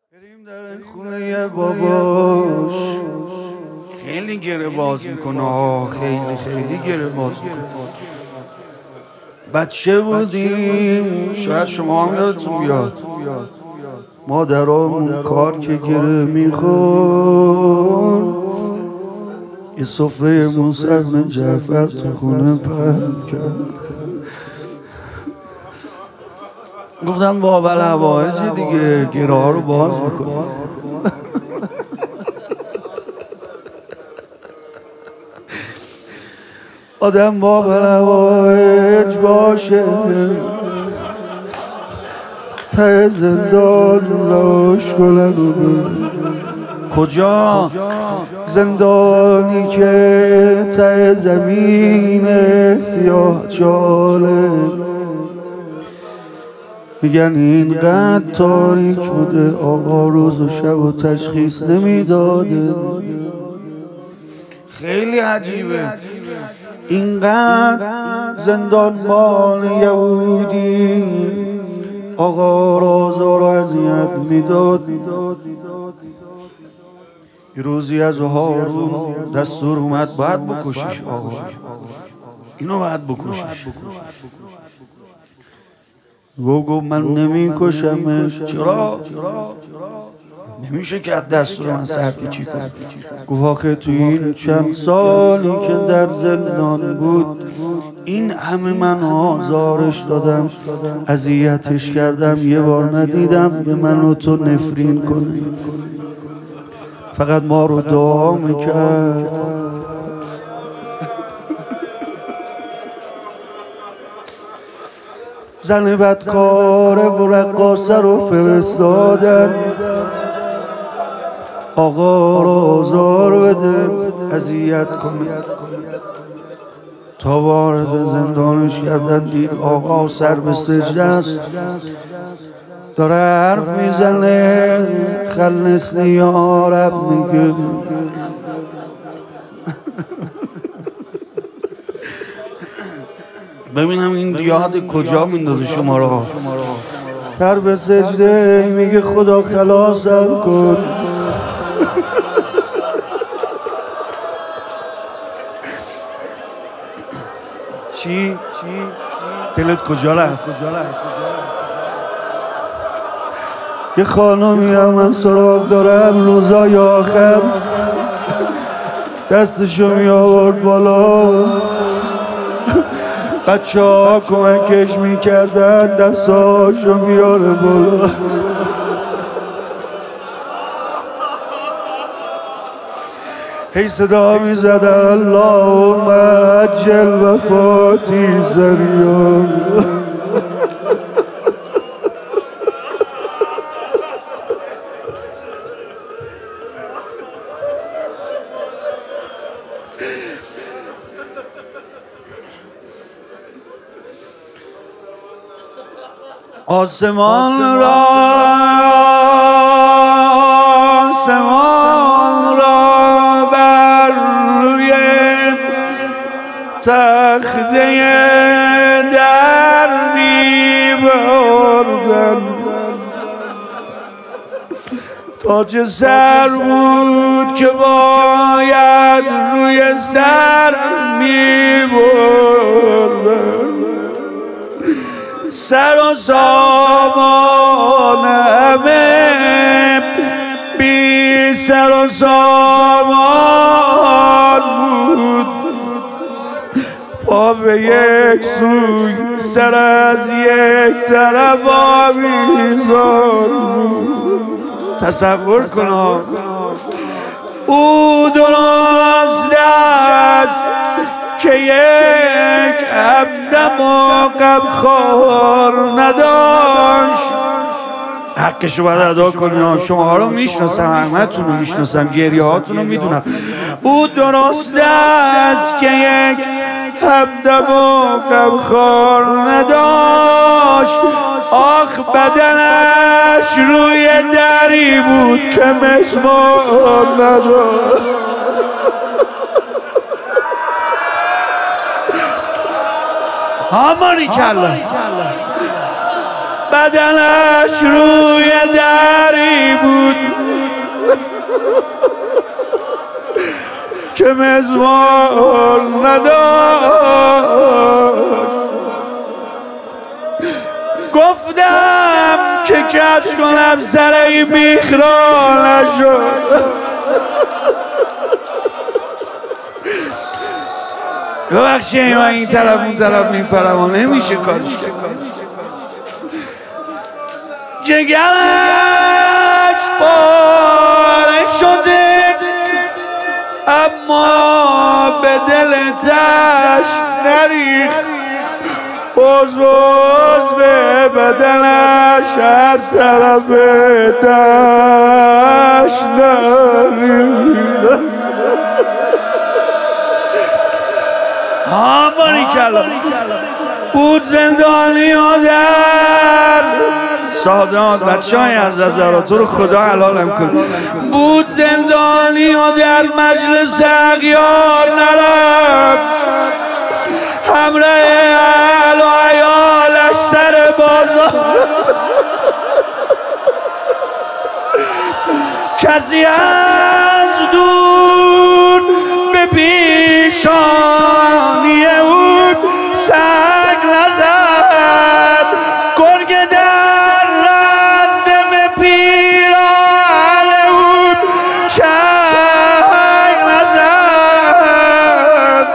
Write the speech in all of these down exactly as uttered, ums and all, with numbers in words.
بریم در خونه باباش. خیلی گره باز میکنه، خیلی خیلی گره باز میکنه. بچه بودیم، شاید شما هم یادتون بیاد، مادرامون کار که گره میخون یه سفره موسی بن جعفر تو خونه پهن کرد. گفتم بابا الهوایجی دیگه، گره ها رو باز میکنه. آدم بابا الهوایج باشه ته زندان لاش کنن. کجا؟ زندانی که ته زمین سیاه چاله. میگن اینقدر تاریک بوده آقا روز و شب و تشخیص نمیداده. خیلی عجیبه اینقدر زندانبان یهودی آقا رازا را اذیت میداد. یه روزی از هارون دستور اومد باید بکشیش آقا، اینو باید بکشیش. گو گو من نمی کشمش. چرا؟ نمیشه که از دستور من سر پیچی کنم. گفت آخه تو این چند سالی که در زندان بود این همه من آزارش دادم، اذیتش کردم، یه بار ندیدم به من و تو نفرین کنه. فقط ما رو دعا میکرد. زن بدکاره و رقاصه رو فرستادن آقا رو آزار بده، اذیت کنه. تا وارد زندانش کردن دید آقا سر به سجده است، داره حرف میزنه، خلصنی یا رب میگه. ببینم این یاد کجا میندازه شما رو. سر به سجده میگه خدا خلاصم کن. چی؟ دلت کجا رفت؟ یه خانمی هم من سراغ دارم روزای آخر دستشو می آورد بالا، بچه ها کمکش می کردن دستاشو میاره بالا. هی صدا می زدن اللهم عجل وفاتی زریان. آسمان را آسمان را بر روی تخته در می بردن. تاج سر بود که باید روی سر می بردن. سر و سامان همه بی سر و سامان بود. پا به یک سوی سر از یک طرف آویزان بود. تصور کن او درست است که یک همدم و غمخوار نداشت. حقشو باید ادا کنی. شما رو میشناسم، همتون رو میشناسم، گریه هاتون رو میدونم. او درست است که یک همدم و غمخوار نداشت. آخ بدنش روی دری بود که مسمار نداشت. آمانی کلا بدنش روی دری بود که مزمار نداشت. گفتم که کج کنم سرای بیخ را نشد. ببخشید من این طرف اون طرف میپرم و نمیشه کارش کرد. جگرش پاره شده اما به دلتش نریخت. عضو عضو بدنش هر طرف دش نریخت. ها باریکلا بود زندانی ها در سادات بچه های از نظرات تو رو خدا حلالم کن. بود زندانی ها در مجلس اغیار نرفت. همراه اهل و عیالش سر بازار کسی از دور به پیشانی اون سگ نزد. گرگ در رنده به پیران اون چنگ نزد.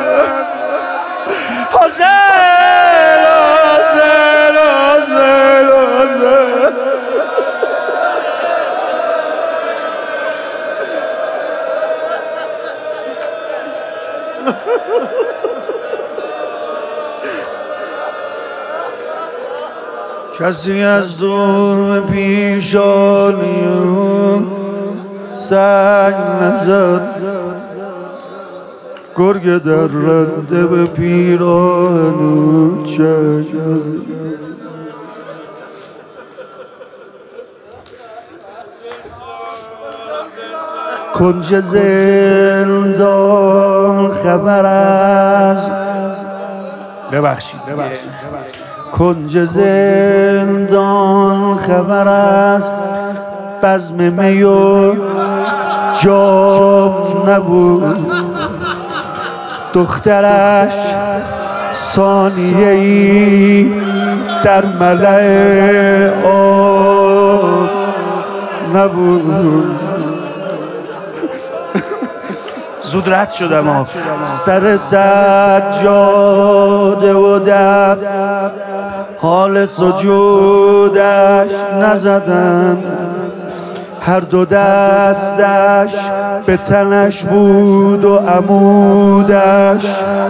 حاضر حاضر حاضر حاضر کسی از دور به پیشانی سنگ نزد. گرگ در رنده به پیران چنگ نزد. کنج زندان خبر از ببخشید کنج زندان خبر از بزم می و جام نبود. دخترش ثانیه ای در ملأ آب نبود. زود رد شدم. سر سجاده و در حال سجودش نزدن. هر دو دستش به تنش بود و عمودش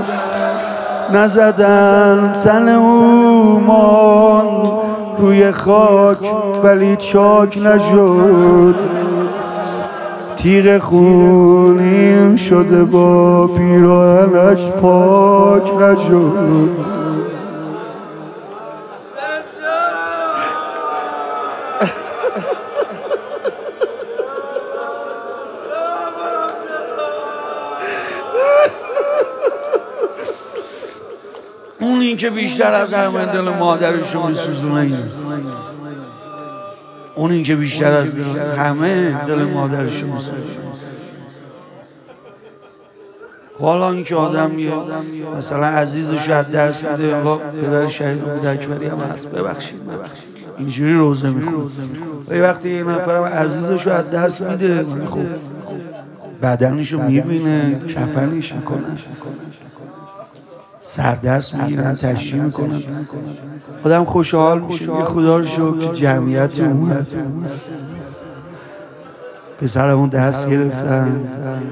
نزدن. تن او مان روی خاک ولی چاک نشد. تیغ خونین شده با پیراهنش پاک نشد. اون این که بیشتر از همه دل مادرشو میسوزونه اینه. اون این که بیشتر از همه دل مادرشو میسوزونه. حالا این که آدم یه مثلا عزیزشو از دست میده. حالا پدر شهید بود اکبری هم هست، ببخشید اینجوری روزه میخون. یه وقتی یه نفرم عزیزشو از دست میده خب بدنشو میبینه، کفنش میکنه، سردست میگیرن، تشریح میکنن، آدم خوشحال میشه. یه خدا رو شکر که جمعیت اومد، پسرمون دست گرفتن.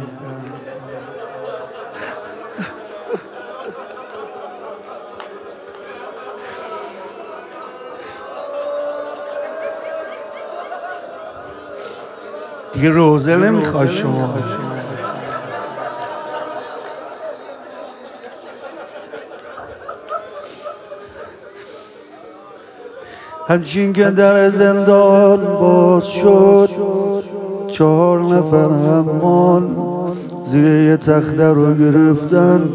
دیگه روزه نمیخواد شما. همچین که در زندان باز شد، چهار نفر حمال زیر یه تخته رو گرفتن.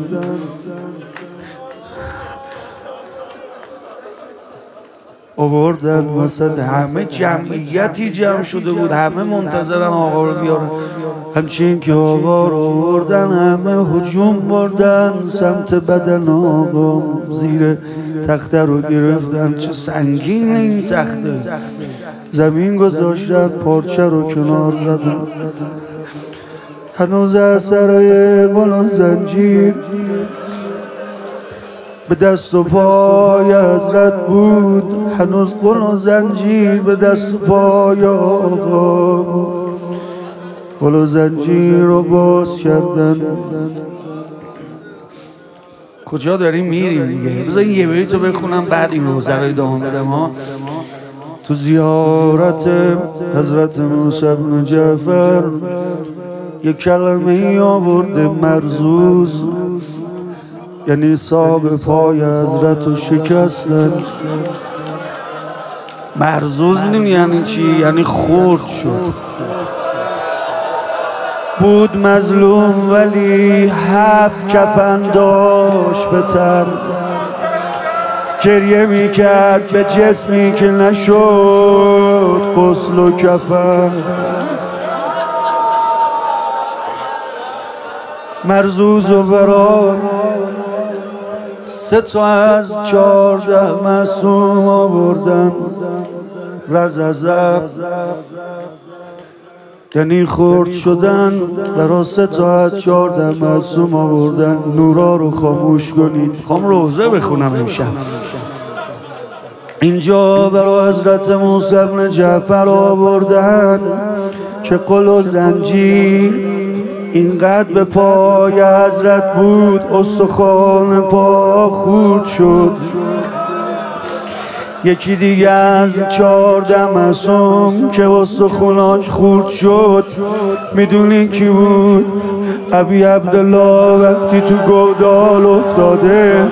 آوردن وسط همه، جمعیتی جمع شده بود، همه منتظرن آقا رو بیارن. همچین که آقا رو آوردن همه هجوم بردن سمت بدن آقا، زیر تخته رو گرفتن. چه سنگین این تخته، زمین گذاشتن، پارچه رو کنار زدن. هنوز اثرای قل زنجیر به دست و پای حضرت بود، هنوز قل و زنجیر به دست و پای آقا بود. قل و زنجیر رو باز کردن. کجا داریم میریم دیگه؟ بذار این یه بیتو بخونم بعد این روزه رو ادامه بدم ها. تو زیارت حضرت موسی بن جعفر یک کلمه ای آورده مرزوز، یعنی ساق پای حضرت رو شکستن. مرزوز نیم یعنی چی؟ یعنی خورد شد. بود مظلوم ولی هفت کفن داشت به تن، گریه میکرد به جسمی که نشد غسل و کفن. مرزوز و برای سه تا از چارده معصوم آوردن رززب، یعنی خورد شدن. برای سه تا از چارده معصوم آوردن. نورا رو خاموش کنید، میخوام روزه بخونم امشب. اینجا برای حضرت موسی بن جعفر آوردن که قل و زنجیر اینقدر به پای حضرت بود استخوان پا خورد شد. یکی دیگه از چارده معصوم که استخوناش خورد شد میدونین کی بود؟ ابی عبدالله وقتی تو گودال افتاده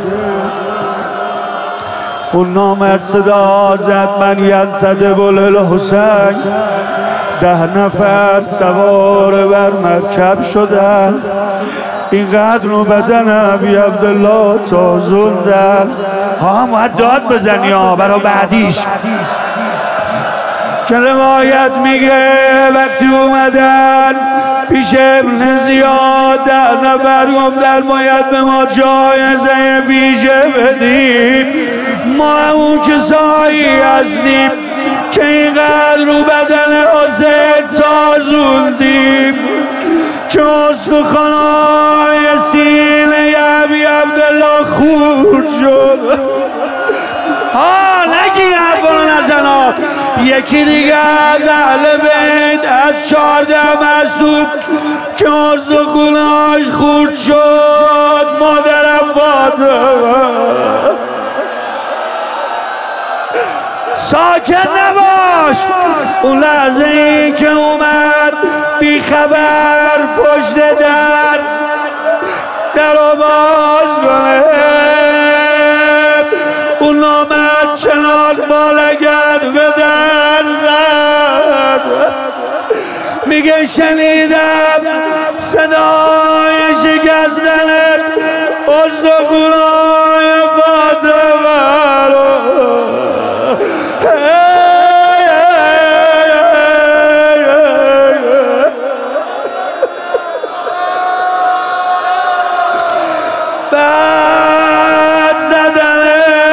اون نامرد صدا زد من ینتدب للحسین. ده نفر سوار بر مرکب شدن، اینقدر رو بدن ابی عبدالله تازوندن. ها باید داد بزنی ها برای بعدیش. که روایت میگه وقتی اومدن پیش ابن زیاد ده نفر گفتن باید به ما جایزه ویژه بدیم، ما همون کسایی هستیم که اینقدر رو بدن حسین تازوندیم که استخوان‌های سینه ابی عبدالله خورد شد. ها نگی حرفانو نزنا. یکی دیگه از اهل بیت از چارده معصوم که استخوان‌هاش خورد شد مادرم فاطمه. ساکت نباش. اون لحظه ای که اومد بی خبر پشت در در رو باز کنه، اون نامرد چنان بالگرد به در زد. میگه شنیدم صدای شکستن استخوان‌های فاطمه رو. بعد زدن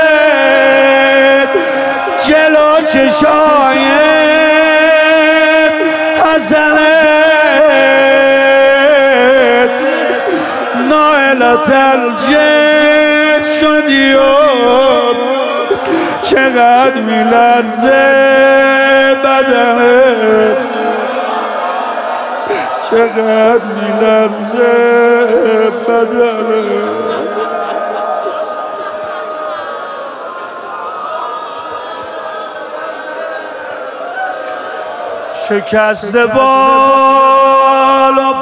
جلو چشای حسنت نائلت الجسم شدی و چقدر میلرزه بدنت، چقدر میلرزه بدنت. شکست بال و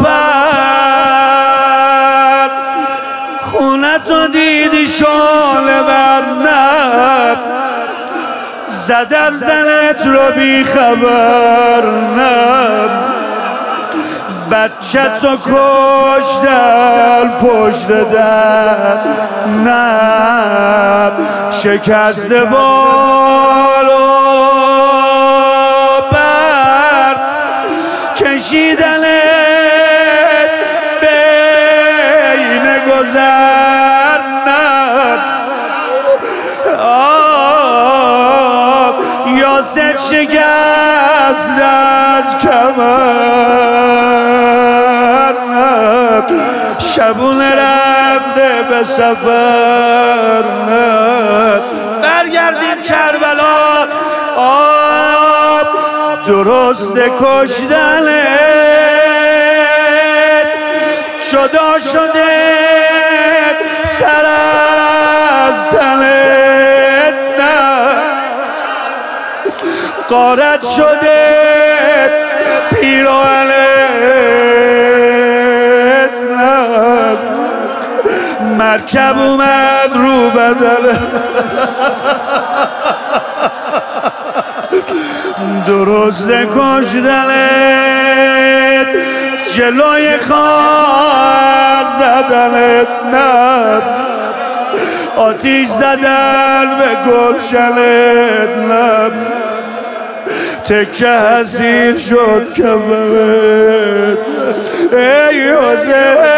پر خونتو دیدی شاله برنب، زدن زنت رو بی خبر نب. بچه تو کشتن پشت در نه شکست بال و بر کشیدنت بین گذر نه یاسر شکست از کمر نه شبونه رفته به سفر نه برگردیم کربلا آب درست کشتنت جدا شده سر از تنت نه غارت شده پیراهنت نه مرکب اومد رو بدنت درست کشتنت جلوی خواهر زدنت نه آتیش زدن به گلشنت نه تکه حسیر شد کفنت ای حسین